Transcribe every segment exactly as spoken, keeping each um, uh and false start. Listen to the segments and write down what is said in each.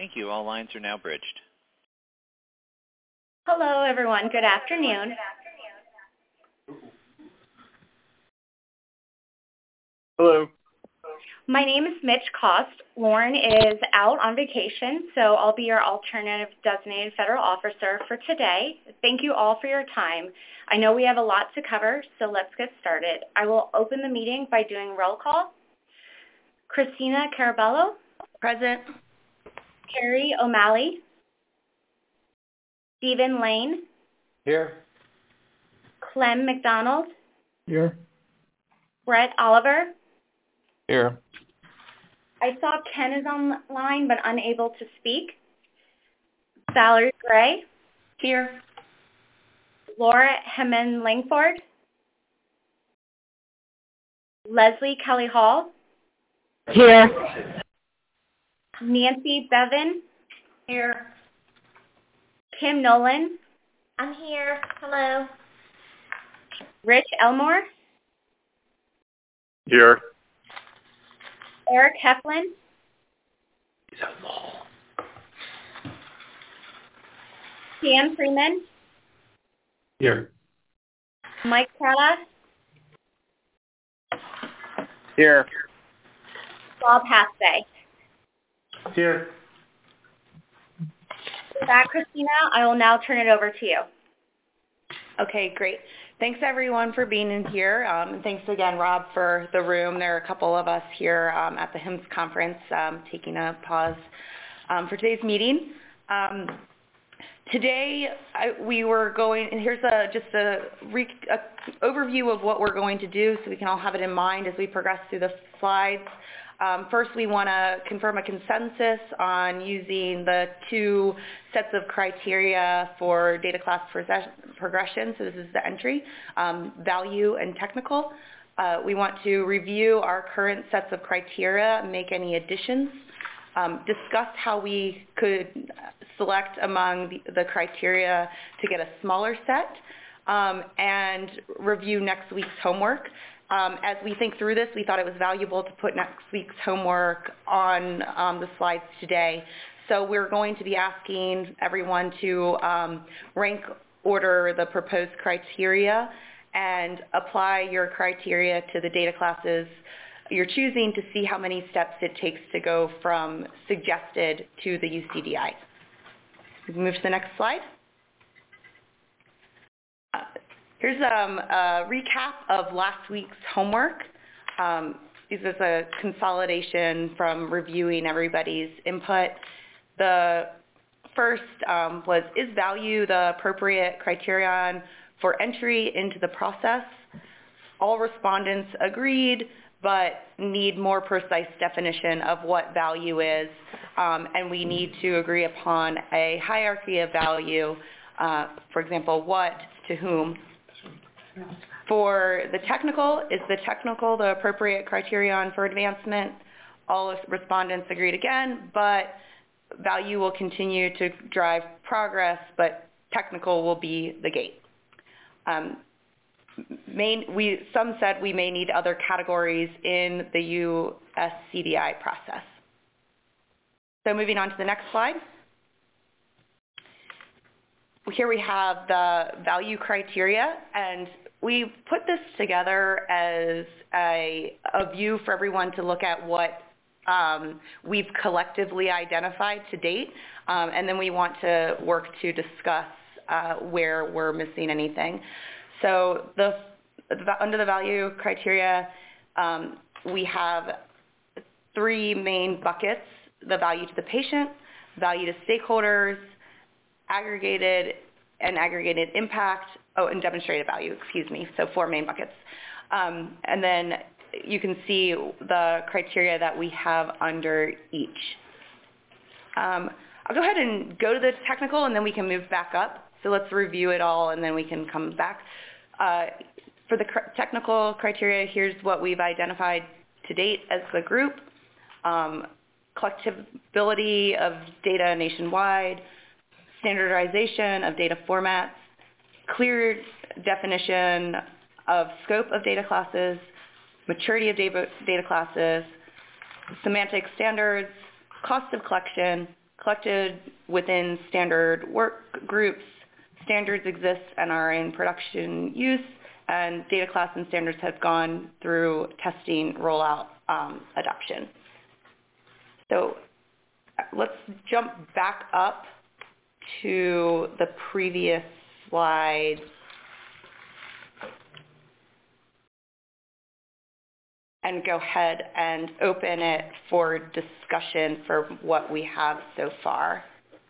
Thank you. All lines are now bridged. Hello, everyone. Good afternoon. Hello. My name is Mitch Cost. Lauren is out on vacation, so I'll be your alternative designated federal officer for today. Thank you all for your time. I know we have a lot to cover, so let's get started. I will open the meeting by doing roll call. Christina Carabello. Present. Carrie O'Malley. Stephen Lane. Here. Clem McDonald. Here. Brett Oliver. Here. I saw Ken is online but unable to speak. Valerie Gray. Here. Laura Hemen Langford. Leslie Kelly Hall. Here. Nancy Bevan. Here. Kim Nolan. I'm here. Hello. Rich Elmore. Here. Eric Heflin. He's at mall. Dan Freeman. Here. Mike Prada. Here. Bob Hathaway. Here. With that, Christina, I will now turn it over to you. Okay, great. Thanks everyone for being in here. Um, and thanks again, Rob, for the room. There are a couple of us here um, at the H I M S conference um, taking a pause um, for today's meeting. Um, today, I, we were going, and here's a, just a, re, a overview of what we're going to do so we can all have it in mind as we progress through the slides. Um, first, we want to confirm a consensus on using the two sets of criteria for data class progression. So this is the entry, um, value and technical. Uh, we want to review our current sets of criteria, make any additions, um, discuss how we could select among the, the criteria to get a smaller set, um, and review next week's homework. Um, as we think through this, we thought it was valuable to put next week's homework on um, the slides today. So we're going to be asking everyone to um, rank order the proposed criteria and apply your criteria to the data classes you're choosing to see how many steps it takes to go from suggested to the U C D I. We can move to the next slide. Uh, Here's um, a recap of last week's homework. Um, this is a consolidation from reviewing everybody's input. The first um, was, is value the appropriate criterion for entry into the process? All respondents agreed, but need more precise definition of what value is, um, and we need to agree upon a hierarchy of value, uh, for example, what to whom. For the technical, is the technical the appropriate criterion for advancement? All respondents agreed again, but value will continue to drive progress, but technical will be the gate. Um, main, we, some said we may need other categories in the U S C D I process. So moving on to the next slide. Here we have the value criteria, and we put this together as a, a view for everyone to look at what um, we've collectively identified to date, um, and then we want to work to discuss uh, where we're missing anything. So the, the under the value criteria, um, we have three main buckets: the value to the patient, value to stakeholders, aggregated and aggregated impact, oh, and demonstrated value, excuse me, so four main buckets. Um, and then you can see the criteria that we have under each. Um, I'll go ahead and go to the technical, and then we can move back up. So let's review it all, and then we can come back. Uh, for the cr- technical criteria, here's what we've identified to date as the group. Um, collectibility of data nationwide, standardization of data formats, clear definition of scope of data classes, maturity of data, data classes, semantic standards, cost of collection, collected within standard work groups. Standards exist and are in production use, and data class and standards have gone through testing, rollout, um, adoption. So let's jump back up to the previous slide. And go ahead and open it for discussion for what we have so far.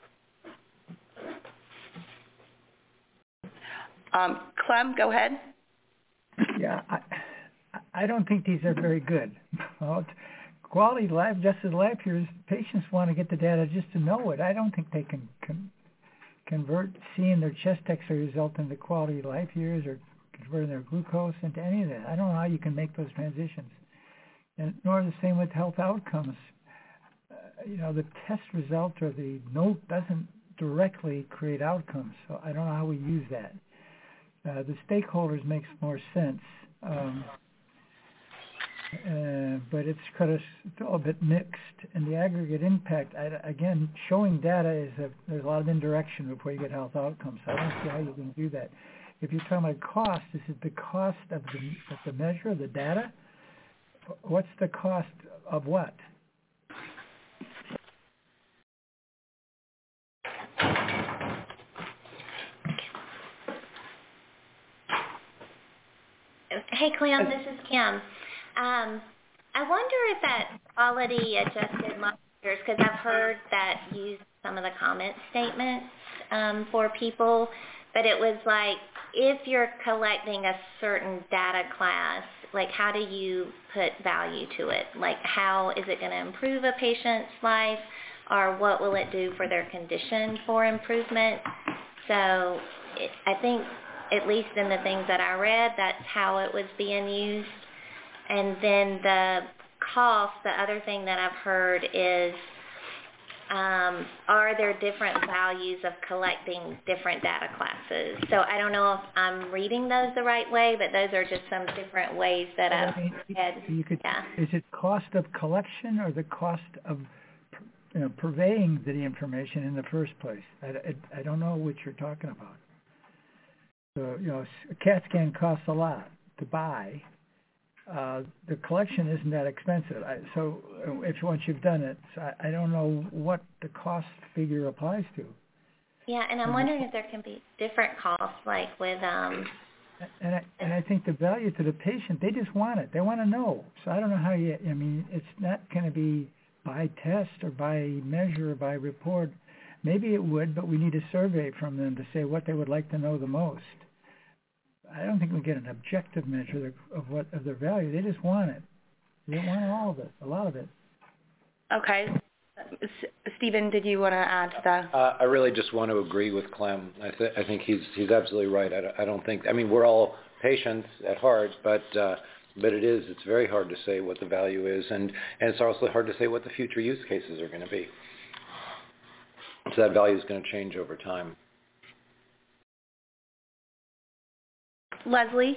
Um, Clem, go ahead. Yeah, I, I don't think these are very good. Well, quality lab, just as lab peers, patients want to get the data just to know it. I don't think they can, can convert seeing their chest X-ray result into quality life years or converting their glucose into any of that. I don't know how you can make those transitions. And nor the same with health outcomes. Uh, you know, the test result or the note doesn't directly create outcomes, so I don't know how we use that. Uh, the stakeholders makes more sense, um, uh, but it's kind of a bit mixed. And the aggregate impact, I, again, showing data is a, there's a lot of indirection before you get health outcomes. So I don't see how you can do that. If you're talking about cost, is it the cost of the, of the measure of the data? What's the cost of what? Hey, Clem, this is Kim. Um, I wonder if that quality adjusted monitors, because I've heard that use some of the comment statements um, for people, but it was like, if you're collecting a certain data class, like how do you put value to it? Like how is it going to improve a patient's life, or what will it do for their condition for improvement? So it, I think, at least in the things that I read, that's how it was being used. And then the cost, the other thing that I've heard is, um, are there different values of collecting different data classes? So I don't know if I'm reading those the right way, but those are just some different ways that I've read. You could, yeah. Is it cost of collection or the cost of you know, purveying the information in the first place? I, I, I don't know what you're talking about. So, you know, a CAT scan costs a lot to buy. Uh, the collection isn't that expensive. I, so if once you've done it, so I, I don't know what the cost figure applies to. Yeah, and I'm and wondering if there can be different costs, like with... Um, and, I, and I think the value to the patient, they just want it. They want to know. So I don't know how you, I mean, it's not going to be by test or by measure or by report. Maybe it would, but we need a survey from them to say what they would like to know the most. I don't think we get an objective measure of what of their value. They just want it. They want all of it, a lot of it. Okay. S- Stephen, did you want to add to that? Uh, I really just want to agree with Clem. I, th- I think he's he's absolutely right. I, d- I don't think, I mean, we're all patients at heart, but uh, but it is, it's very hard to say what the value is, and, and it's also hard to say what the future use cases are going to be. So that value is going to change over time. Leslie?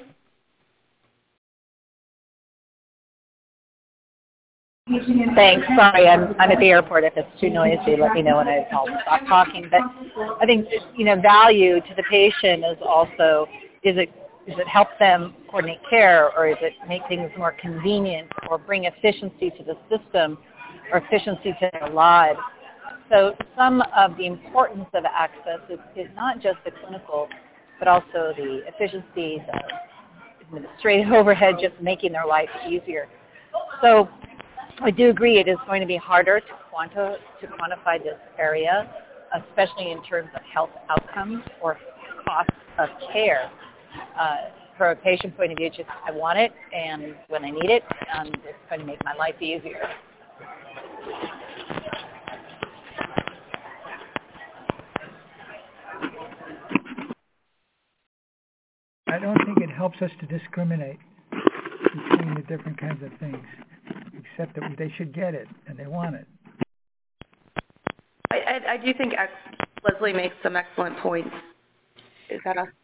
Thanks. Sorry, I'm I'm at the airport. If it's too noisy, let me know and I'll stop talking. But I think, you know, value to the patient is also, is it is it help them coordinate care, or is it make things more convenient, or bring efficiency to the system or efficiency to their lives? So some of the importance of access is, is not just the clinical, but also the efficiency, the administrative overhead, just making their life easier. So I do agree it is going to be harder to, quanti- to quantify this area, especially in terms of health outcomes or cost of care. Uh, from a patient point of view, just I want it, and when I need it, um, it's going to make my life easier. I don't think it helps us to discriminate between the different kinds of things, except that they should get it and they want it. I, I, I do think ex- Leslie makes some excellent points. Is that a...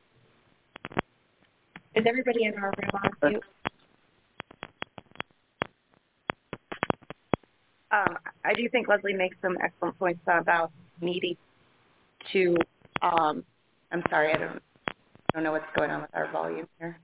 Is everybody in our room on mute? Um, I do think Leslie makes some excellent points about needing to, um, I'm sorry, I don't, I don't know what's going on with our volume here.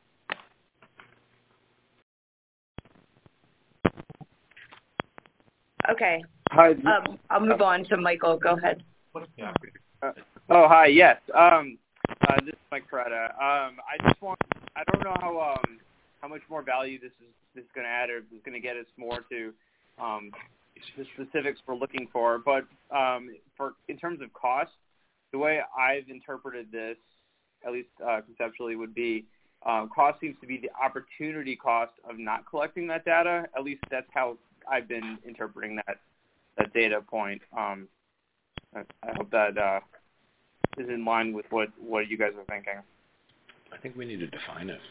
Okay. Hi. Um, I'll move on to Michael. Go ahead. Uh, oh, hi. Yes. Um, uh, this is Mike Ferretta. Um, I just want. I don't know how um how much more value this is this is going to add, or if it's going to get us more to um the specifics we're looking for. But um, for in terms of cost, the way I've interpreted this, at least uh, conceptually, would be um, cost seems to be the opportunity cost of not collecting that data. At least that's how I've been interpreting that that data point. Um, I, I hope that uh, is in line with what, what you guys are thinking. I think we need to define it.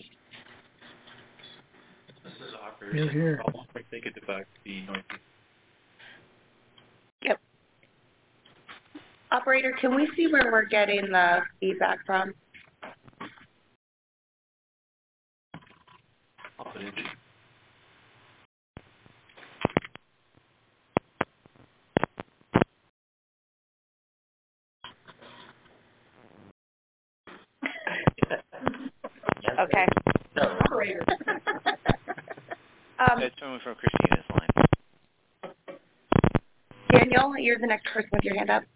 This is operators. Here, here. They could debug the noise. Yep. Operator, can we see where we're getting the feedback from? I'll put it in. Okay. Operator. um, It's coming from Christina's line. Daniel, you're the next person with your hand up.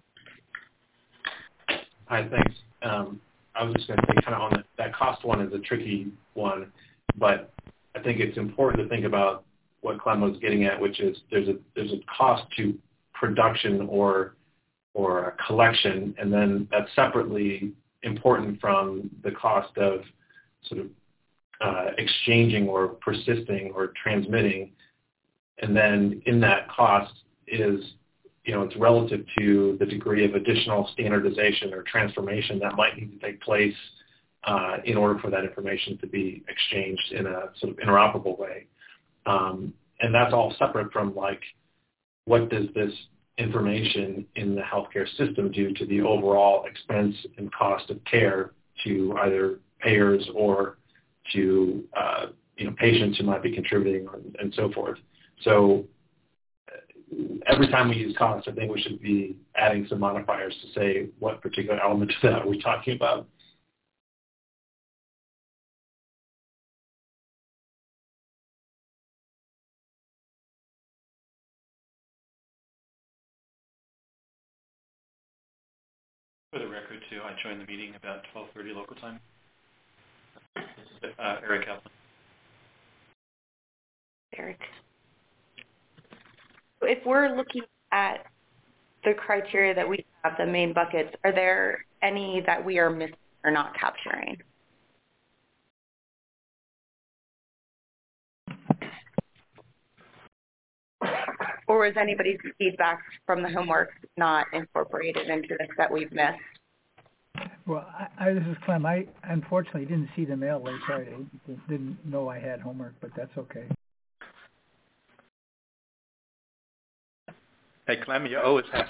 Hi, thanks. Um, I was just going to say kind of on the, that cost one is a tricky one, but I think it's important to think about what Clem was getting at, which is there's a there's a cost to production or or a collection, and then that's separately important from the cost of sort of uh, exchanging or persisting or transmitting. And then in that cost is, you know, it's relative to the degree of additional standardization or transformation that might need to take place uh, in order for that information to be exchanged in a sort of interoperable way. Um, and that's all separate from, like, what does this information in the healthcare system do to the overall expense and cost of care to either payers or to uh, you know, patients who might be contributing and, and so forth. So every time we use cost, I think we should be adding some modifiers to say what particular element of that are we talking about. For the record, too, I joined the meeting about twelve thirty local time. This is uh, Eric Kaplan. Eric. If we're looking at the criteria that we have, the main buckets, are there any that we are missing or not capturing? Or is anybody's feedback from the homework not incorporated into this that we've missed? Well, I, I, this is Clem. I unfortunately didn't see the mail late Friday. Didn't know I had homework, but that's okay. Hey, Clem, you always have.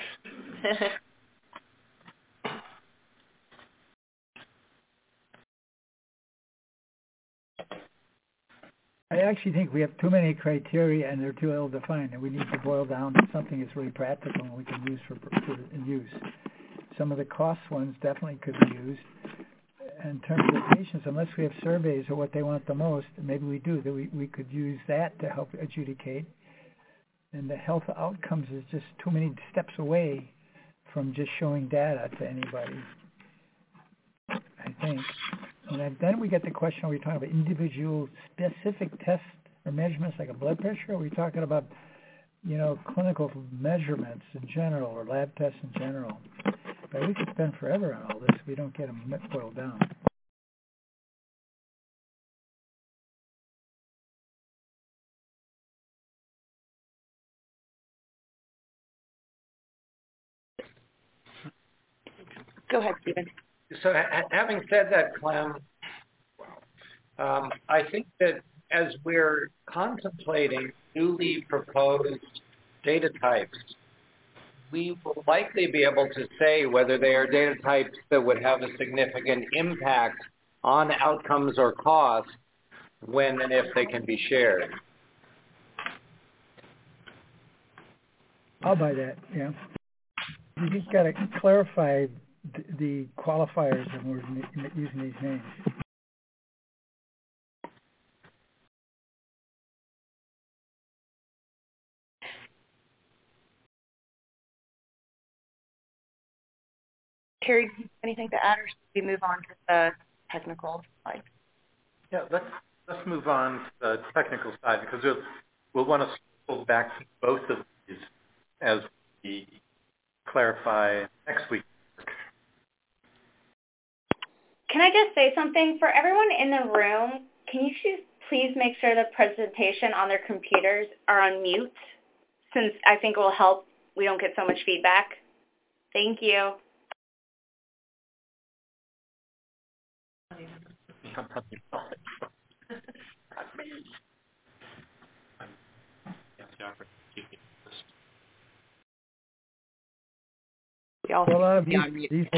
I actually think we have too many criteria and they're too ill-defined, and we need to boil down to something that's really practical and we can use for, for use. Some of the cost ones definitely could be used. In terms of patients, unless we have surveys of what they want the most, maybe we do, that we, we could use that to help adjudicate. And the health outcomes is just too many steps away from just showing data to anybody, I think. And then we get the question, are we talking about individual specific tests or measurements like a blood pressure? Or are we talking about, you know, clinical measurements in general or lab tests in general? But we could spend forever on all this if we don't get them boiled down. Go ahead, Stephen. So ha- having said that, Clem, um, I think that as we're contemplating newly proposed data types, we will likely be able to say whether they are data types that would have a significant impact on outcomes or costs when and if they can be shared. I'll buy that. Yeah. You just got to clarify the, the qualifiers when we're using these names. Carrie, anything to add, or should we move on to the technical side? Yeah, let's let's move on to the technical side because we'll we'll want to circle back to both of these as we clarify next week. Can I just say something? For everyone in the room, can you please make sure the presentation on their computers are on mute, since I think it will help we don't get so much feedback? Thank you. We all well, uh, be on mute. These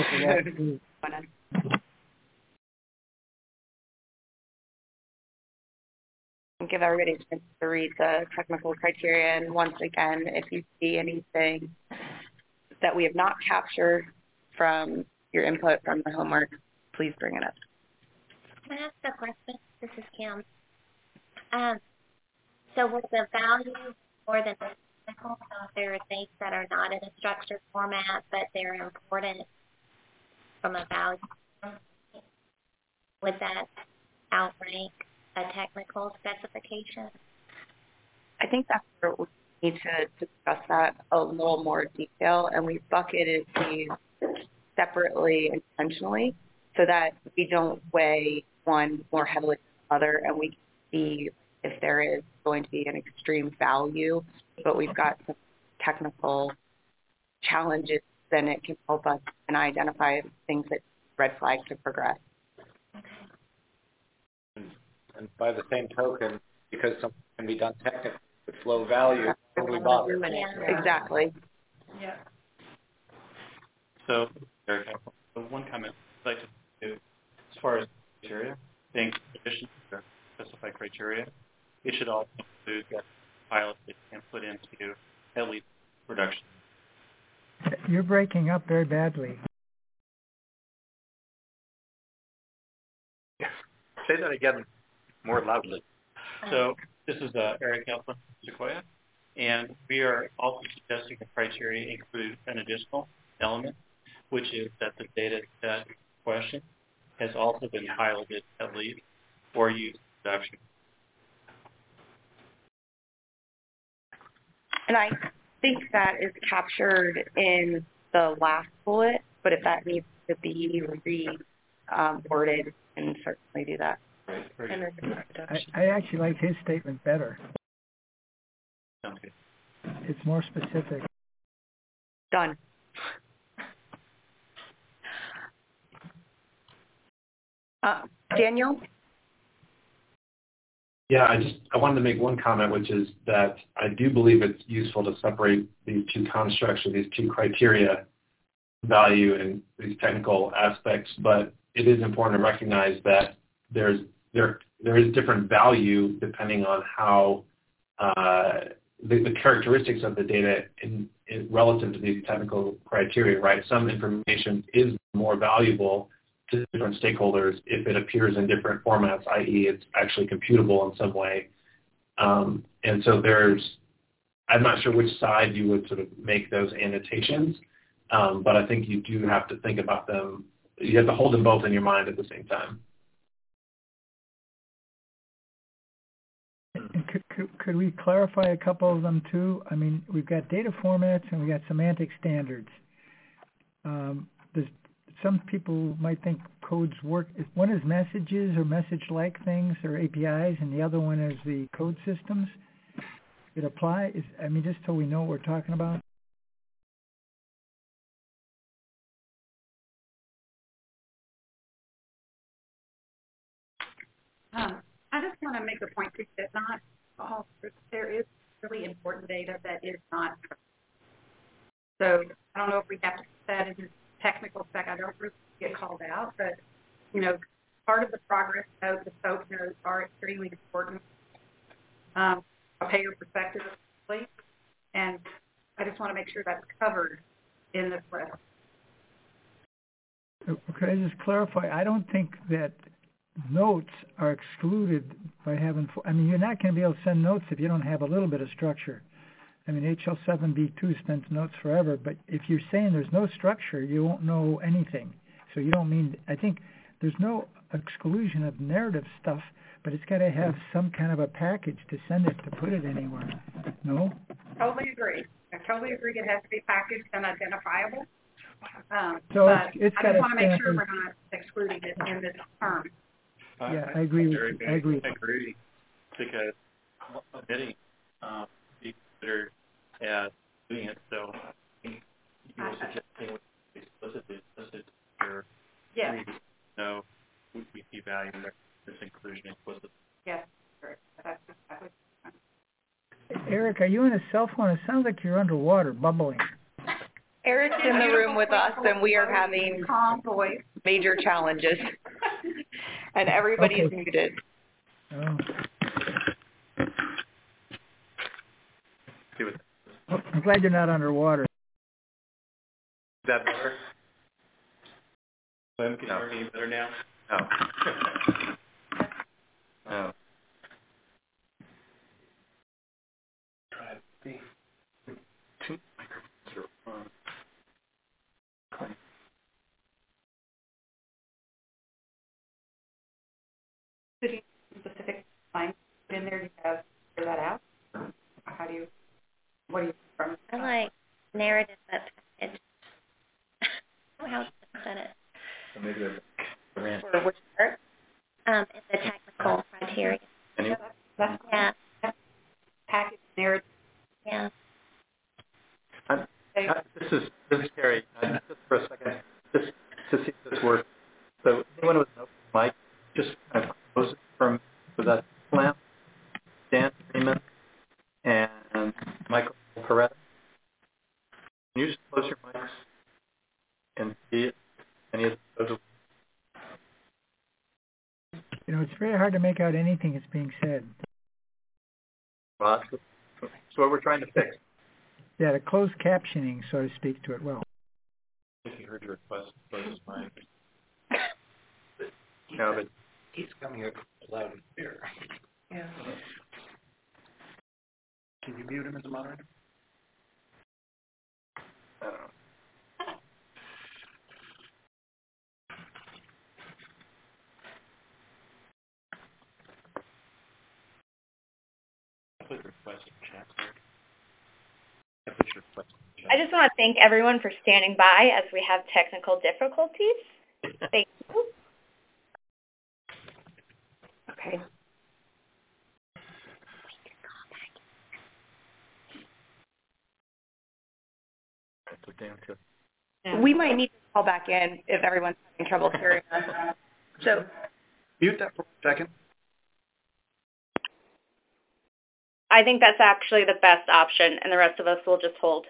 Give everybody a chance to read the technical criteria, and once again, if you see anything that we have not captured from your input from the homework, please bring it up. Can I ask a question? This is Kim. Um, so with the value more than technical, so if there are things that are not in a structured format, but they're important from a value, would that outrank a technical specification? I think that's where we need to discuss that a little more detail, and we bucketed these separately intentionally so that we don't weigh one more heavily than the other, and we can see if there is going to be an extreme value, but we've got some technical challenges, then it can help us and identify things that red flags to progress. And by the same token, because something can be done technically with low value, we bother. Yeah. Exactly. Yeah. So, Eric, one comment I'd like to do as far as criteria, being sufficient to specify criteria, it should also include that pilot that can put into at least production. You're breaking up very badly. Say that again more loudly. So this is uh, Eric Alpha from Sequoia, and we are also suggesting the criteria include an additional element, which is that the data set question has also been piloted at least or used in production. And I think that is captured in the last bullet, but if that needs to be re-worded, um, we can certainly do that. I, I actually like his statement better. Okay. It's more specific. Done. Uh, Daniel? Yeah, I just I wanted to make one comment, which is that I do believe it's useful to separate these two constructs or these two criteria, value and these technical aspects, but it is important to recognize that there's there there is different value depending on how uh, the, the characteristics of the data in, in relative to these technical criteria, right? Some information is more valuable to different stakeholders if it appears in different formats, that is it's actually computable in some way. Um, and so there's, I'm not sure which side you would sort of make those annotations, um, but I think you do have to think about them. You have to hold them both in your mind at the same time. And could, could, could we clarify a couple of them too? I mean, we've got data formats and we've got semantic standards. Um, there's, some people might think codes work. One is messages or message-like things or A P Is, and the other one is the code systems. It apply? Is, I mean, just so we know what we're talking about. Um, I just want to make a point too that not all there is really important data that is not. So I don't know if we have to put that in the technical spec. I don't really get called out, but you know, part of the progress note, the scope notes are extremely important um, from a payer perspective, and I just want to make sure that's covered in this list. Could I just clarify? I don't think that notes are excluded by having, I mean, you're not going to be able to send notes if you don't have a little bit of structure. I mean, H L seven B two spends notes forever, but if you're saying there's no structure, you won't know anything. So you don't mean, I think there's no exclusion of narrative stuff, but it's got to have some kind of a package to send it, to put it anywhere. No? Totally agree. I totally agree it has to be packaged and identifiable. Um, So but it's- it's I gotta just want to make stand sure for- we're not excluding it in this term. Yeah, I agree with Very you. good. I agree. I agree, because omitting um, be considered as doing it. So I think you were suggesting explicitly explicit your Yes. three, no, we we see value in this inclusion explicitly. Yes, correct. That's exactly. Eric, are you on a cell phone? It sounds like you're underwater, bubbling. Eric's in the room with us, and we are having calm voice, major challenges, and everybody's Okay. muted. Oh. See what, is Well, I'm glad you're not underwater. that better? Clem, can No. you hear me better now? No. No. Try to see. Two microphones are on. Did you specific lines in there? Do you have figure that out? How do you? What do you from? I like narrative but package. I don't know how to set it. So maybe they're For which part? Um, it's the technical criteria. anyway. That's Yeah, package narrative. yeah. I'm, I, this is this is Carrie. Uh, just for a second, just to see if this works. So anyone with an open mic, just kind of close it from so that's Clem, Dan Freeman, and Michael Coretta. Can you just close your mics and see if any of those? You know, it's very hard to make out anything that's being said. Well, that's that's what we're trying to fix. Yeah, the closed captioning, so to speak, to it well. If you heard your request, close his mic. No, but He's coming here loud and clear. Yeah. Can you mute him as a moderator? I don't know. I put your request in chat, sir. I put your request in chat. I just want to thank everyone for standing by as we have technical difficulties. Thank you. Okay. So Dan too. We might need to call back in if everyone's having trouble hearing us. So, Mute that for a second. I think that's actually the best option, and the rest of us will just hold.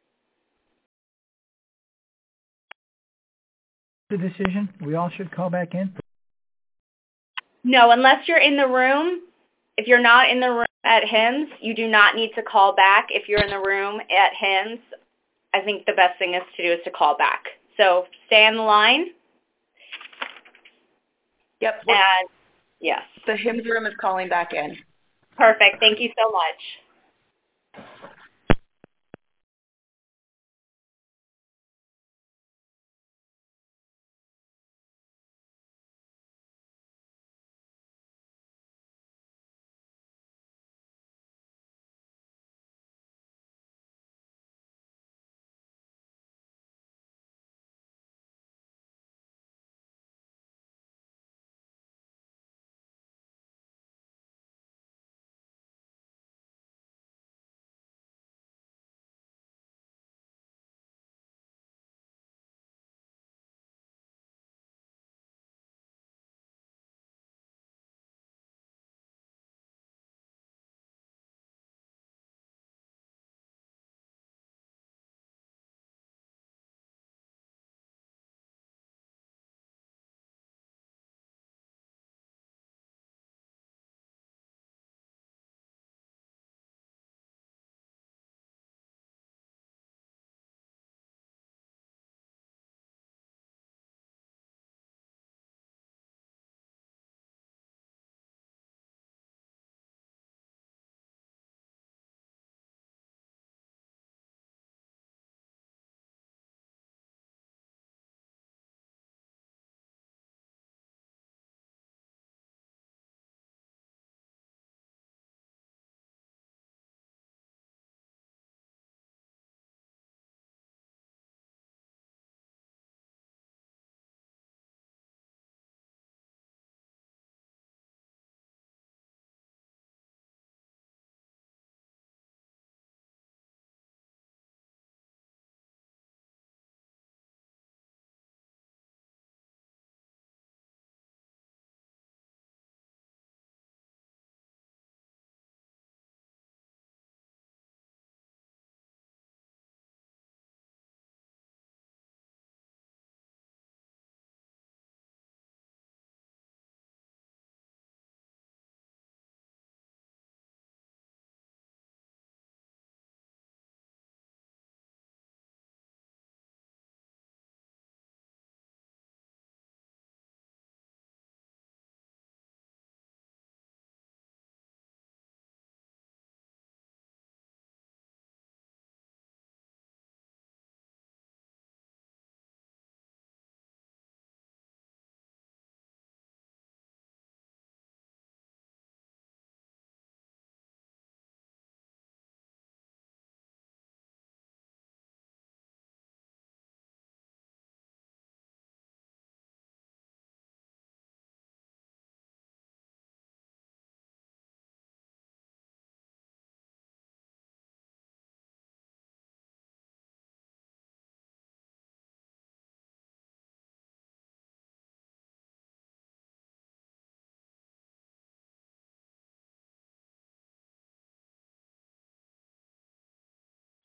The decision, we all should call back in. No, unless you're in the room. If you're not in the room at HIMSS, you do not need to call back. If you're in the room at HIMSS, I think the best thing is to do is to call back. So stay on the line. yep. And yes. The HIMSS room is calling back in. Perfect. Thank you so much.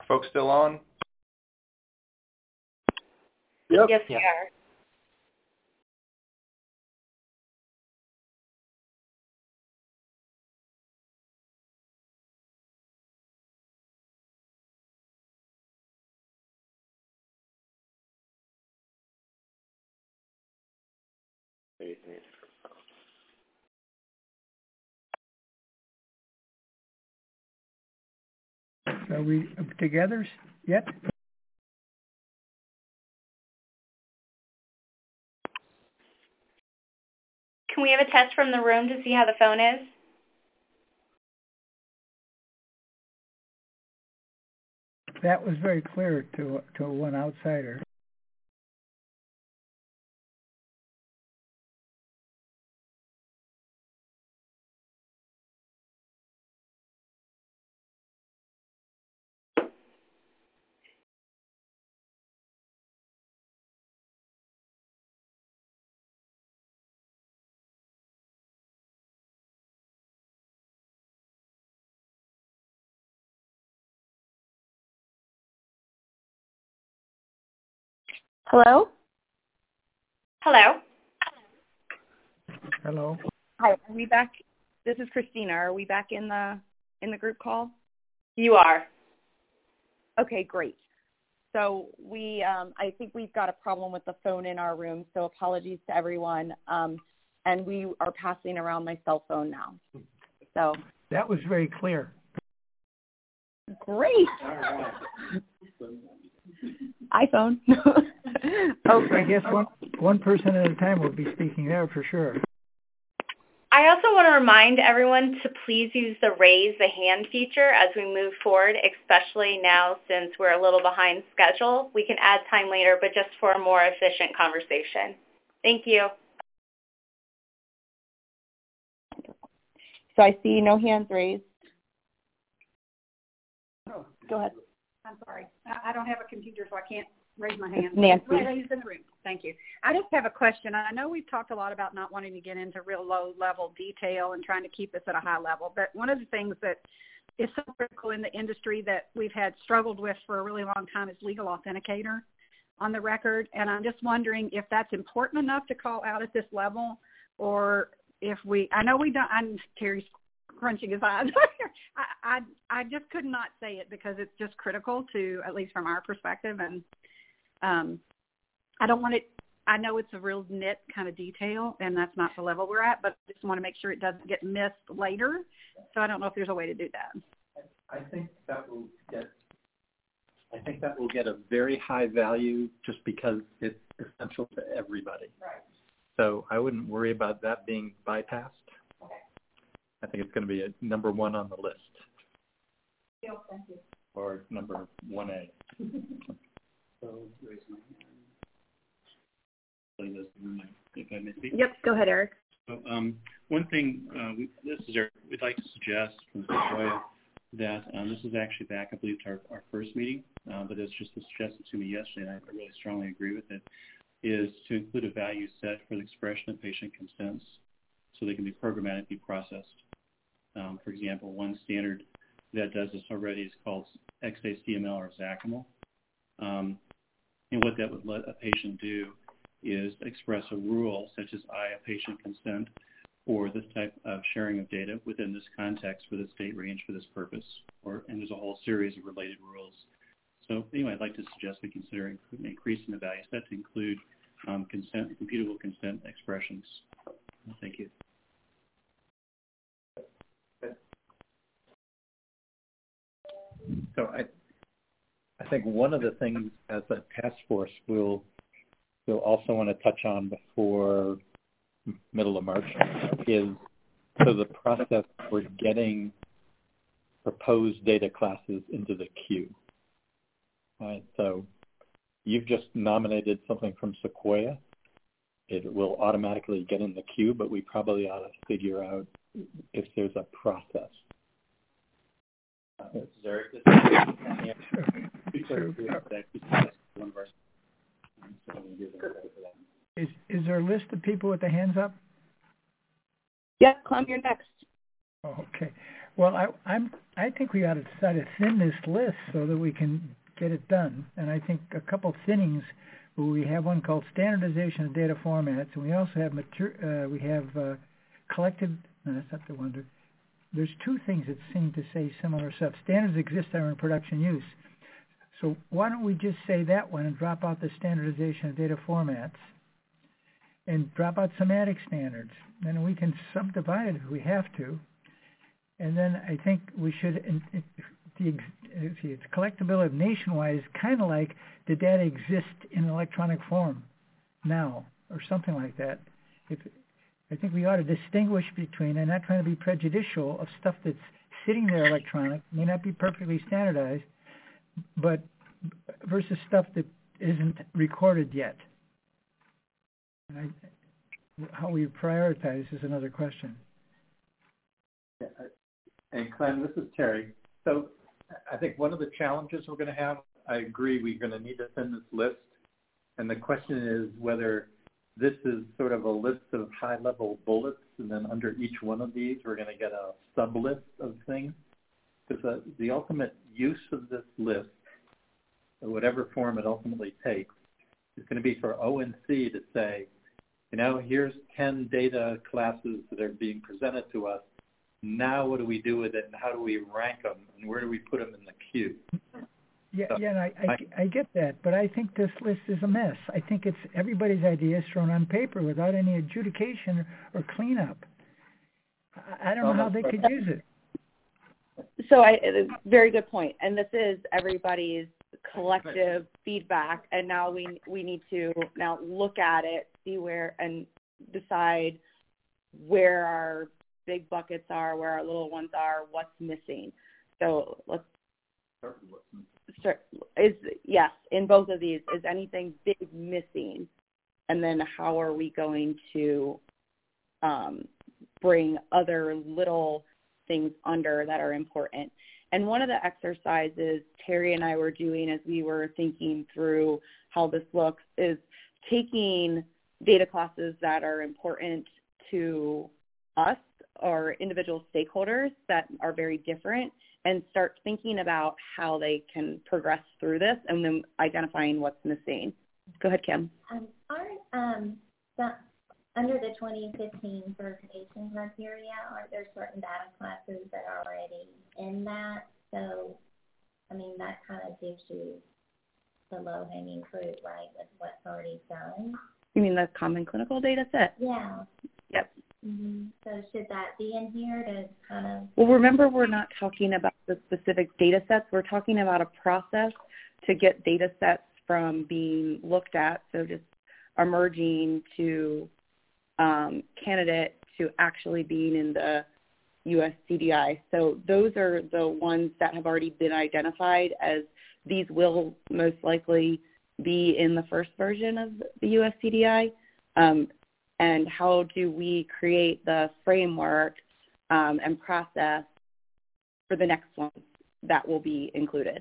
Folks still on? Yep. Yes, we are. Are we together yet? Can we have a test from the room to see how the phone is? That was very clear to to one outsider. Hello? Hello. Hello. Hi, are we back? This is Christina. Are we back in the in the group call? You are. Okay, great. So we, um, I think we've got a problem with the phone in our room, so apologies to everyone. Um, and we are passing around my cell phone now. So that was very clear. Great. iPhone. Okay. I guess one one person at a time will be speaking there for sure. I also want to remind everyone to please use the raise the hand feature as we move forward, especially now since we're a little behind schedule. We can add time later, but just for a more efficient conversation. Thank you. So I see no hands raised. Oh, go ahead. I'm sorry. I, I don't have a computer, so I can't raise my hand. Nancy. Who's in the room? Thank you. I just have a question. I know we've talked a lot about not wanting to get into real low-level detail and trying to keep us at a high level, but one of the things that is so critical in the industry that we've had struggled with for a really long time is legal authenticator on the record, and I'm just wondering if that's important enough to call out at this level, or if we, I know we don't, I'm, Terry's crunching his eyes. I, I I just could not say it because it's just critical to, at least from our perspective, and um, I don't want it, I know it's a real nit kind of detail, and that's not the level we're at, but I just want to make sure it doesn't get missed later, so I don't know if there's a way to do that. I think that will get, I think that will get a very high value just because it's essential to everybody. Right. So I wouldn't worry about that being bypassed. Okay. I think it's going to be a number one on the list. Thank you. Or number one A. So, raise my hand. If I may speak. Yep, go ahead, Eric. So, um, one thing, uh, we, this is Eric, we'd like to suggest from Sequoia that um, this is actually back, I believe, to our, our first meeting, uh, but it's just suggested to me yesterday, and I really strongly agree with it, is to include a value set for the expression of patient consents so they can be programmatically processed. Um, for example, one standard that does this already is called X A C M L or XACML. Um, and what that would let a patient do is express a rule such as I, a patient, consent, or this type of sharing of data within this context for this date range for this purpose. Or, and there's a whole series of related rules. So anyway, I'd like to suggest we consider increasing the value set to include um, consent, computable consent expressions. Thank you. So I, I think one of the things as a task force we'll, we'll also want to touch on before middle of March is so the process for getting proposed data classes into the queue. All right, so you've just nominated something from Sequoia. It will automatically get in the queue, but we probably ought to figure out if there's a process. Uh, Eric, this is, is there a list of people with their hands up? Yes, Clem, you're next. Oh, okay. Well, I, I'm. I think we ought to try to thin this list so that we can get it done. And I think a couple thinnings. We have one called standardization of data formats, and we also have mater- uh, we have uh, collected. No, that's not the one. There's two things that seem to say similar stuff. Standards exist that are in production use. So why don't we just say that one and drop out the standardization of data formats and drop out semantic standards? Then we can subdivide it if we have to. And then I think we should, the, the collectability of nationwide is kind of like the data exist in electronic form now or something like that. If, I think we ought to distinguish between, and not trying to be prejudicial, of stuff that's sitting there electronic, may not be perfectly standardized, but versus stuff that isn't recorded yet. And I, how we prioritize is another question. Yeah, and Clem, this is Terry. So I think one of the challenges we're going to have, I agree, we're going to need to send this list. And the question is whether this is sort of a list of high-level bullets, and then under each one of these, we're going to get a sub-list of things. Because the, the ultimate use of this list, or whatever form it ultimately takes, is going to be for O N C to say, you know, here's ten data classes that are being presented to us. Now what do we do with it, and how do we rank them, and where do we put them in the queue? Yeah, yeah, and I, I, I get that, but I think this list is a mess. I think it's everybody's ideas thrown on paper without any adjudication or cleanup. I, I don't know how they could use it. So I, very good point. And this is everybody's collective feedback, and now we we need to now look at it, see where, and decide where our big buckets are, where our little ones are, what's missing. So let's start. Is yes, in both of these, is anything big missing, and then how are we going to um, bring other little things under that are important? And one of the exercises Terry and I were doing as we were thinking through how this looks is taking data classes that are important to us or individual stakeholders that are very different and start thinking about how they can progress through this and then identifying what's missing. Go ahead, Kim. Um, aren't, um, the, under the twenty fifteen certification criteria, aren't there certain data classes that are already in that? So, I mean, that kind of gives you the low-hanging fruit, right, with what's already done. You mean the common clinical data set? Yeah. Yep. Mm-hmm. So should that be in here to kind of... Well, remember, we're not talking about the specific data sets. We're talking about a process to get data sets from being looked at, so just emerging to um, candidate to actually being in the U S C D I. So those are the ones that have already been identified as these will most likely be in the first version of the U S C D I. Um, and how do we create the framework um, and process for the next one that will be included?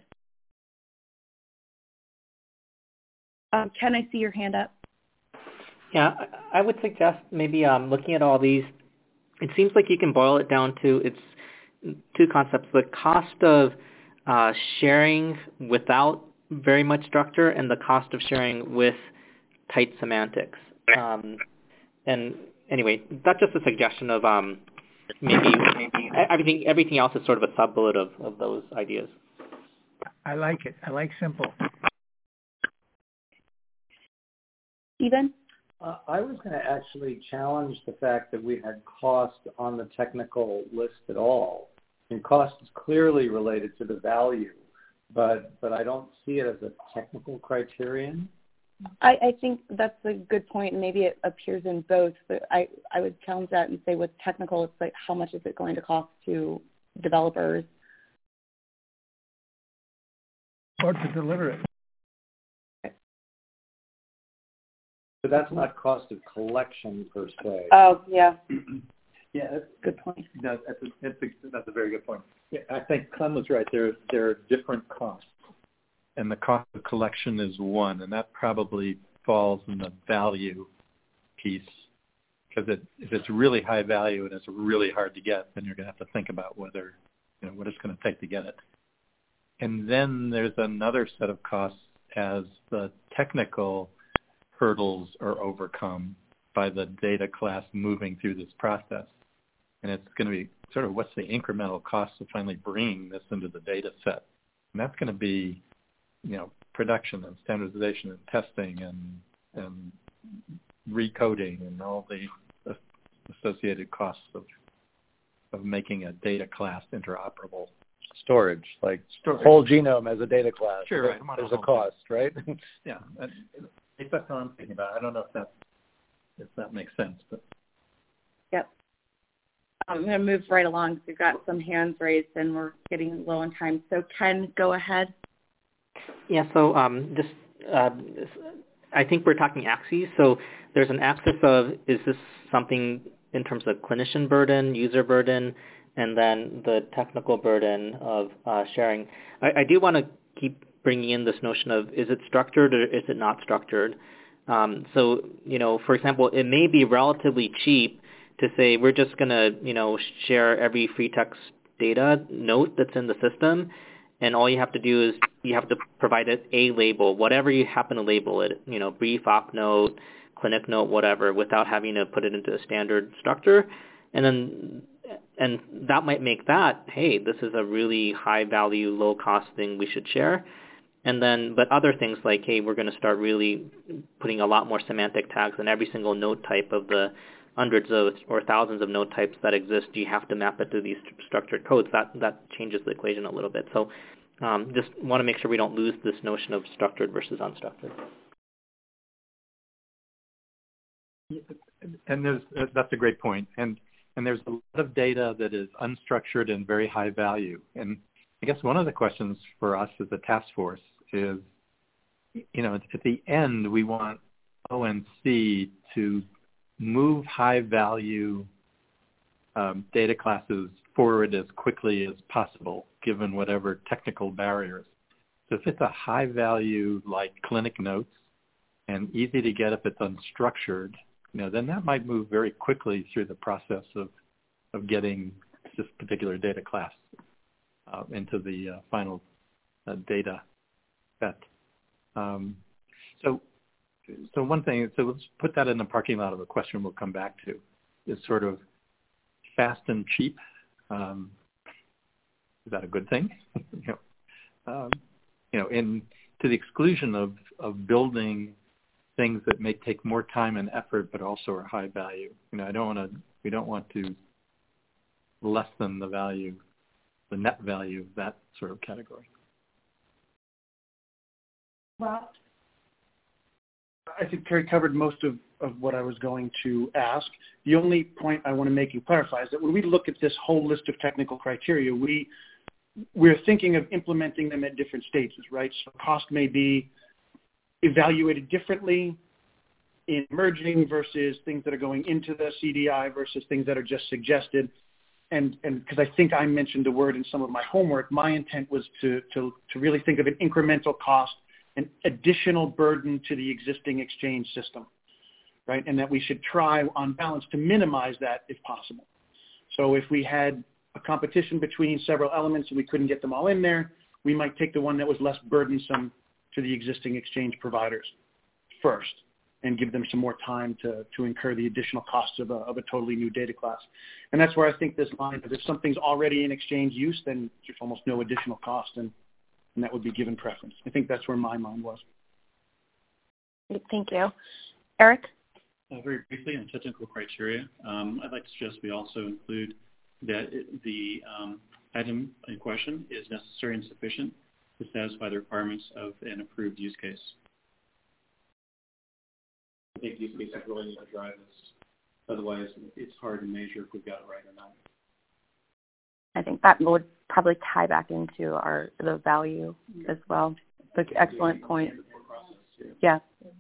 Um, can I see your hand up? Yeah, I would suggest maybe um, looking at all these, it seems like you can boil it down to it's two concepts, the cost of uh, sharing without very much structure and the cost of sharing with tight semantics. Um, and anyway, that's just a suggestion of um, maybe, maybe everything everything else is sort of a sub-bullet of, of those ideas. I like it. I like simple. Stephen? Uh, I was going to actually challenge the fact that we had cost on the technical list at all. And cost is clearly related to the value, but but I don't see it as a technical criterion. I, I think that's a good point, and maybe it appears in both. But I, I would challenge that and say with technical, it's like how much is it going to cost to developers? Or to deliver it. So that's not cost of collection per se. Oh, yeah. Yeah, that's, good point. No, that's, a, that's, a, that's a very good point. Yeah, I think Clem was right. There, there are different costs, and the cost of collection is one, and that probably falls in the value piece. Because it, if it's really high value and it's really hard to get, then you're going to have to think about whether, you know, what it's going to take to get it. And then there's another set of costs as the technical hurdles are overcome by the data class moving through this process. And it's going to be sort of what's the incremental cost of finally bringing this into the data set. And that's going to be, you know, production and standardization and testing and, and recoding and all the associated costs of of making a data class interoperable. Storage, like Storage. Whole genome as a data class. Sure, right. There's a cost, right? Yeah, I think that's what I'm thinking about. I don't know if that if that makes sense, but yep. I'm going to move right along. We've got some hands raised, and we're getting low on time. So Ken, go ahead. Yeah. So um, just uh, I think we're talking axes. So there's an axis of is this something in terms of clinician burden, user burden, and then the technical burden of uh, sharing. I, I do want to keep bringing in this notion of is it structured or is it not structured? Um, so, you know, for example, it may be relatively cheap to say we're just going to, you know, share every free text data note that's in the system, and all you have to do is you have to provide it a label, whatever you happen to label it, you know, brief, op note, clinic note, whatever, without having to put it into a standard structure. And then and that might make that, hey, this is a really high value, low cost thing we should share. And then, but other things like, hey, we're going to start really putting a lot more semantic tags in every single node type of the hundreds of or thousands of node types that exist. You have to map it to these structured codes. That that changes the equation a little bit. So um, just want to make sure we don't lose this notion of structured versus unstructured. And there's, that's a great point. And and there's a lot of data that is unstructured and very high value. And I guess one of the questions for us as a task force is, you know, at the end, we want O N C to move high value um, data classes forward as quickly as possible, given whatever technical barriers. So if it's a high value like clinic notes and easy to get if it's unstructured, you know, then that might move very quickly through the process of, of getting this particular data class uh, into the uh, final uh, data set. Um, so, so one thing, so let's put that in the parking lot of a question we'll come back to, is sort of fast and cheap. Um, is that a good thing? you know, um, you know, in to the exclusion of, of building things that may take more time and effort, but also are high value. You know, I don't want to. We don't want to lessen the value, the net value of that sort of category. Well, I think Terry covered most of, of what I was going to ask. The only point I want to make and clarify is that when we look at this whole list of technical criteria, we we're thinking of implementing them at different stages, right? So cost may be evaluated differently in emerging versus things that are going into the C D I versus things that are just suggested. And and because I think I mentioned the word in some of my homework, my intent was to, to, to really think of an incremental cost, an additional burden to the existing exchange system, right? And that we should try on balance to minimize that if possible. So if we had a competition between several elements and we couldn't get them all in there, we might take the one that was less burdensome to the existing exchange providers first and give them some more time to, to incur the additional costs of a, of a totally new data class. And that's where I think this line of if something's already in exchange use, then there's almost no additional cost, and, and that would be given preference. I think that's where my mind was. Thank you. Eric? Uh, very briefly on technical criteria, um, I'd like to suggest we also include that it, the um, item in question is necessary and sufficient to satisfy the requirements of an approved use case. I think use cases really need to drive this. Otherwise, it's hard to measure if we've got it right or not. I think that would probably tie back into our the value as well. But excellent point. Yeah.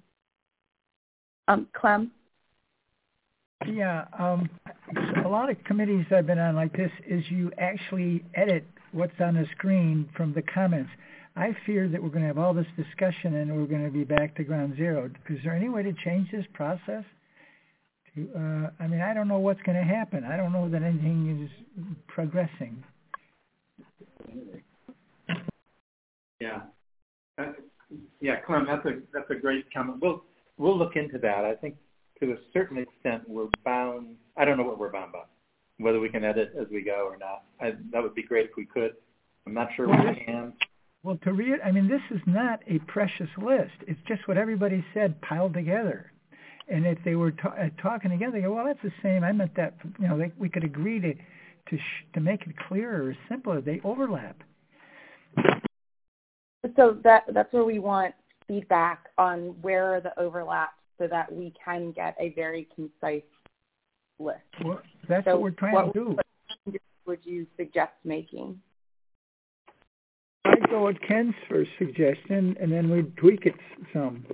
Um, Clem? Yeah, um, a lot of committees I've been on like this is you actually edit what's on the screen from the comments. I fear that we're going to have all this discussion and we're going to be back to ground zero. Is there any way to change this process Uh, I mean, I don't know what's going to happen. I don't know that anything is progressing. Yeah. Uh, yeah, Clem, that's a that's a great comment. We'll we'll look into that. I think to a certain extent we're bound. I don't know what we're bound by, whether we can edit as we go or not. I, that would be great if we could. I'm not sure well, we can. Well, to read, I mean, this is not a precious list. It's just what everybody said piled together. And if they were ta- uh, talking together, they go, well, that's the same. I meant that. You know, they, we could agree to to sh- to make it clearer or simpler. They overlap. So that that's where we want feedback on where are the overlaps so that we can get a very concise list. Well, that's so what we're trying what to do. What would you suggest making? I go with Ken's first suggestion, and then we tweak it some.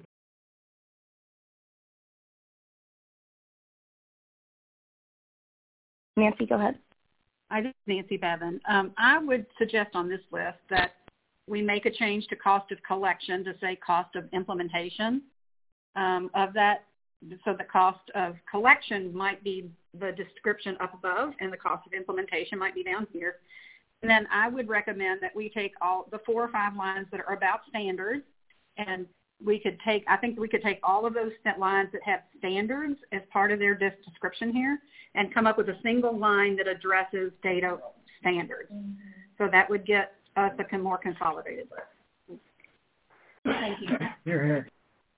Nancy, go ahead. Hi, this is Nancy Bevan. Um, I would suggest on this list that we make a change to cost of collection to say cost of implementation um, of that. So the cost of collection might be the description up above, and the cost of implementation might be down here. And then I would recommend that we take all the four or five lines that are about standards, and we could take, I think we could take all of those lines that have standards as part of their description here and come up with a single line that addresses data standards. Mm-hmm. So that would get us a more consolidated list. Thank you. Here, here.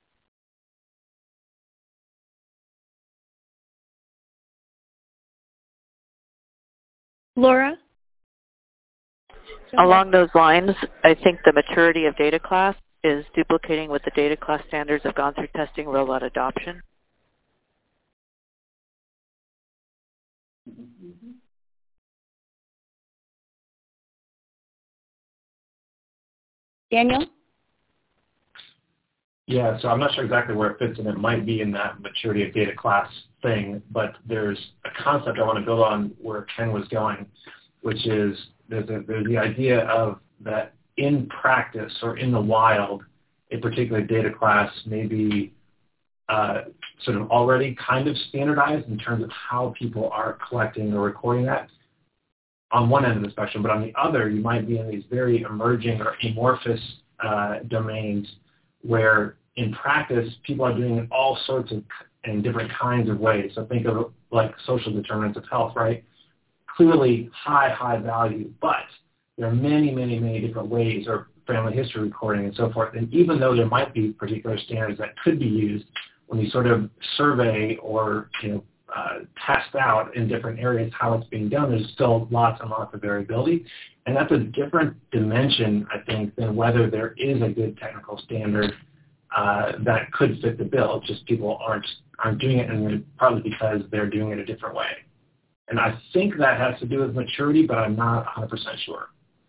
Laura? Along those lines, I think the maturity of data class is duplicating what the data class standards have gone through testing rollout adoption. Mm-hmm. Daniel? Yeah, so I'm not sure exactly where it fits, and it might be in that maturity of data class thing, but there's a concept I want to build on where Ken was going, which is there's, a, there's the idea of that in practice or in the wild, a particular data class may be uh, sort of already kind of standardized in terms of how people are collecting or recording that on one end of the spectrum, but on the other, you might be in these very emerging or amorphous uh, domains where in practice, people are doing it all sorts of in different kinds of ways. So think of it like social determinants of health, right? Clearly high, high value, but there are many, many, many different ways, or family history recording and so forth. And even though there might be particular standards that could be used when you sort of survey or, you know, uh, test out in different areas how it's being done, there's still lots and lots of variability. And that's a different dimension, I think, than whether there is a good technical standard uh, that could fit the bill. It's just people aren't aren't doing it, and partly because they're doing it a different way. And I think that has to do with maturity, but I'm not one hundred percent sure.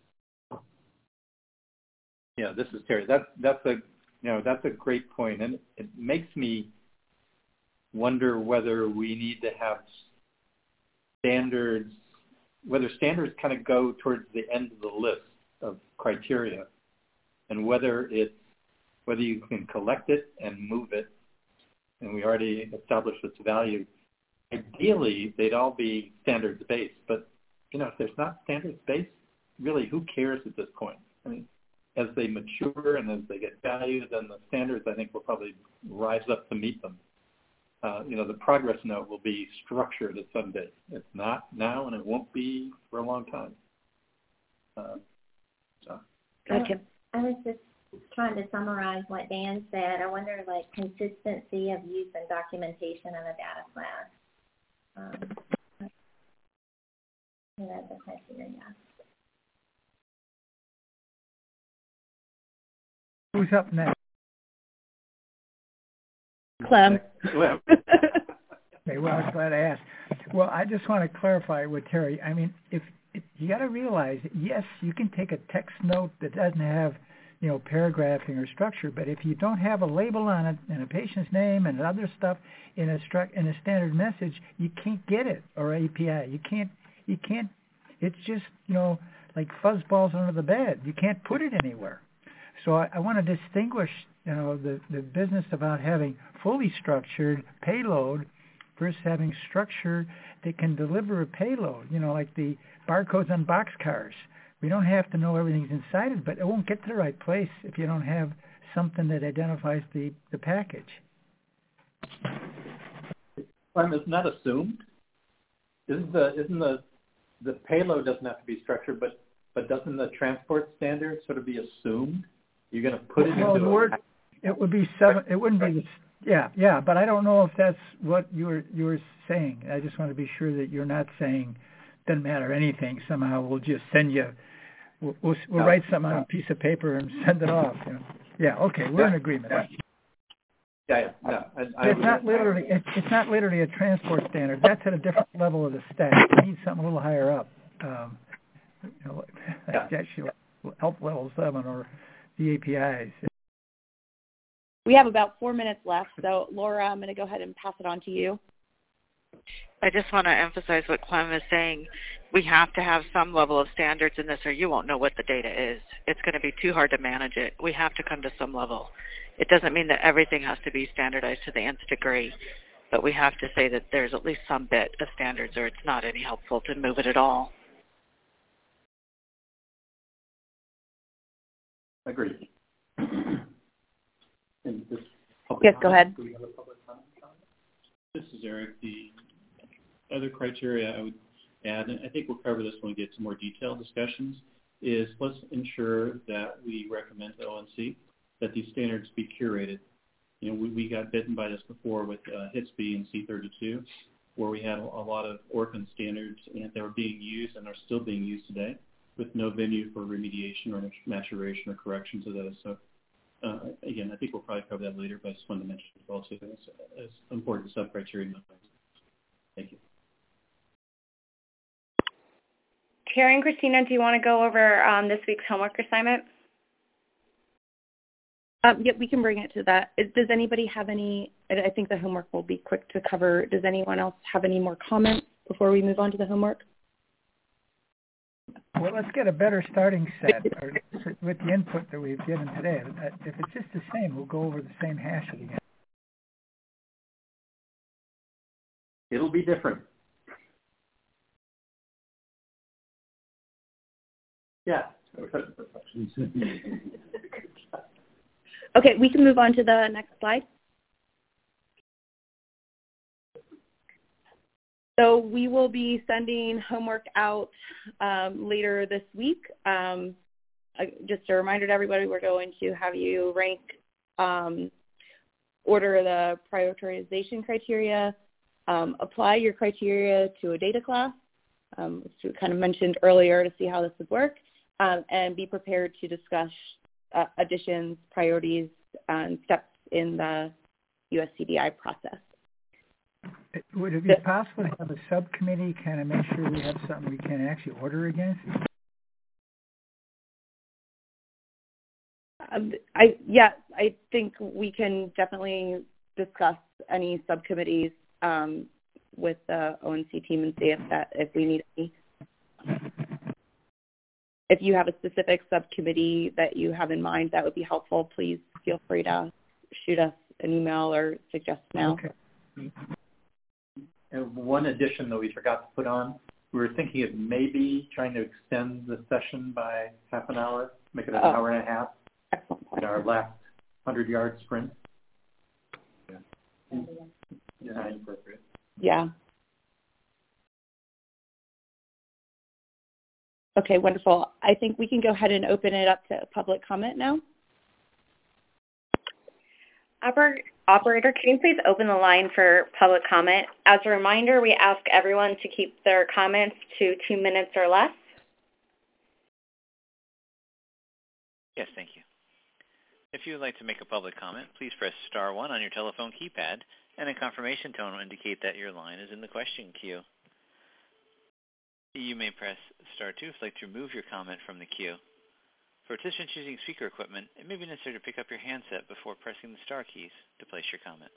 Yeah, this is Terry. That's that's a you know that's a great point, and it makes me wonder whether we need to have standards, whether standards kind of go towards the end of the list of criteria, and whether it's whether you can collect it and move it, and we already established its value. Ideally, they'd all be standards-based, but you know, if there's not standards-based, really, who cares at this point? I mean, as they mature and as they get value, then the standards, I think, will probably rise up to meet them. Uh, you know, the progress note will be structured at some day. It's not now, and it won't be for a long time. Uh, so. Gotcha. I was just trying to summarize what Dan said. I wonder, like, consistency of use and documentation of a data class. Um, that's a criteria. Who's up next? Clem. Clem. Okay, well, I'm glad I asked. Well, I just want to clarify with Terry. I mean, if, if you got to realize, yes, you can take a text note that doesn't have, you know, paragraphing or structure, but if you don't have a label on it and a patient's name and other stuff in a stru- in a standard message, you can't get it, or A P I. You can't. You can't. It's just, you know, like fuzzballs under the bed. You can't put it anywhere. So I, I want to distinguish, you know, the, the business about having fully structured payload versus having structure that can deliver a payload, you know, like the barcodes on boxcars. We don't have to know everything's inside it, but it won't get to the right place if you don't have something that identifies the, the package. Clem, isn't that assumed? Isn't the isn't the the payload doesn't have to be structured, but but doesn't the transport standard sort of be assumed? You're going to put it well, into the a word, it would be seven. It wouldn't be. Yeah, yeah, but I don't know if that's what you were you were saying. I just want to be sure that you're not saying doesn't matter anything. Somehow we'll just send you. We'll, we'll, we'll no, write something no. on a piece of paper and send it off. You know? Yeah. Okay, we're yeah. in agreement. Yeah, yeah. No, I, I, It's not literally. It's, it's not literally a transport standard. That's at a different level of the stack. We need something a little higher up. Um, you know, yeah. actually, help level seven or the A P Is. We have about four minutes left, so Laura, I'm going to go ahead and pass it on to you. I just want to emphasize what Clem is saying. We have to have some level of standards in this or you won't know what the data is. It's going to be too hard to manage it. We have to come to some level. It doesn't mean that everything has to be standardized to the nth degree, but we have to say that there's at least some bit of standards or it's not any helpful to move it at all. Agreed. And this yes, go ahead. This is Eric. The other criteria I would add, and I think we'll cover this when we get to more detailed discussions, is let's ensure that we recommend to O N C that these standards be curated. You know, we, we got bitten by this before with uh, H I T S B and C thirty-two, where we had a, a lot of orphan standards and they were being used and are still being used today with no venue for remediation or maturation or corrections of those. So uh, again, I think we'll probably cover that later, but I just wanted to mention it also as, as important sub-criteria. Thank you. Carrie and Christina, do you want to go over um, this week's homework assignment? Um, yeah, we can bring it to that. Is, does anybody have any, I think the homework will be quick to cover. Does anyone else have any more comments before we move on to the homework? Well, let's get a better starting set or, with the input that we've given today. If it's just the same, we'll go over the same hash again. It'll be different. Yeah. Okay, we can move on to the next slide. So we will be sending homework out um, later this week. Um, just a reminder to everybody, we're going to have you rank, um, order the prioritization criteria, um, apply your criteria to a data class, um, which we kind of mentioned earlier to see how this would work, um, and be prepared to discuss uh, additions, priorities, and steps in the U S C D I process. Would it be possible to have a subcommittee kind of make sure we have something we can actually order against? Um, I yeah, I think we can definitely discuss any subcommittees um, with the O N C team and see if that if we need any. If you have a specific subcommittee that you have in mind, that would be helpful. Please feel free to shoot us an email or suggest now. Okay. And one addition that we forgot to put on, we were thinking of maybe trying to extend the session by half an hour, make it an oh. hour and a half. Excellent point. In our last hundred-yard sprint. Yeah. Yeah. Appropriate. Yeah. Okay, wonderful. I think we can go ahead and open it up to public comment now. Operator, can you please open the line for public comment? As a reminder, we ask everyone to keep their comments to two minutes or less. Yes, thank you. If you would like to make a public comment, please press star one on your telephone keypad, and a confirmation tone will indicate that your line is in the question queue. You may press star two if you'd like to remove your comment from the queue. For participants using speaker equipment, it may be necessary to pick up your handset before pressing the star keys to place your comment.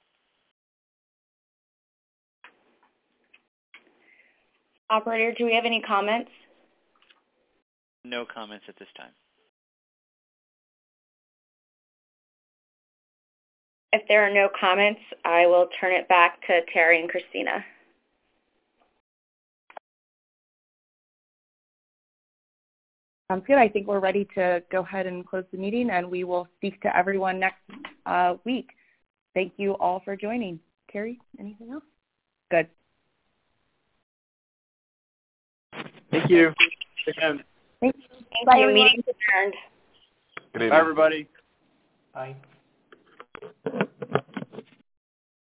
Operator, do we have any comments? No comments at this time. If there are no comments, I will turn it back to Terry and Christina. Sounds good. I think we're ready to go ahead and close the meeting, and we will speak to everyone next uh, week. Thank you all for joining. Terry, anything else? Good. Thank you. Again. Thank you. Thank Bye, you. everyone. Meeting adjourned. Bye, everybody. Bye.